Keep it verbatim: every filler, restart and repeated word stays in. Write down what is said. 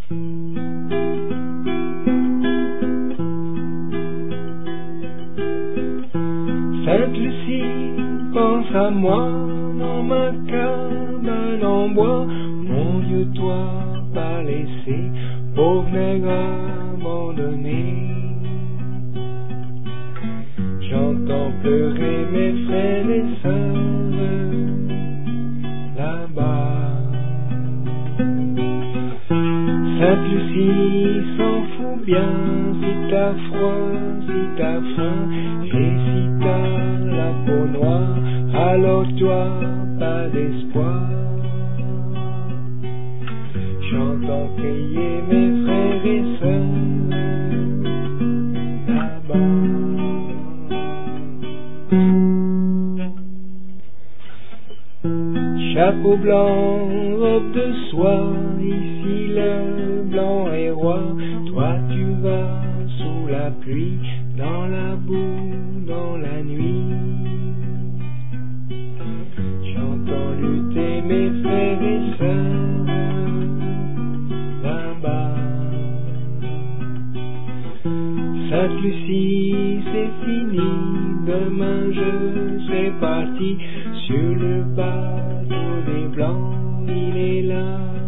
Sainte Lucie, pense à moi, dans ma cabane en bois. Mon Dieu, toi, pas laissé, pauvre nègre abandonné. J'entends pleurer mes frères et sœurs là-bas. Sainte Lucie s'en fout bien si t'as froid, si t'as faim et si t'as la peau noire, alors toi, pas d'espoir. J'entends crier mes frères et sœurs là-bas. Chapeau blanc, robe de soie, ici le blanc est roi. Toi tu vas sous la pluie, dans la boue, dans la nuit. J'entends lutter mes frères et sœurs là-bas. Sainte Lucie, c'est fini, demain je serai parti sur le bateau des blancs, il est là.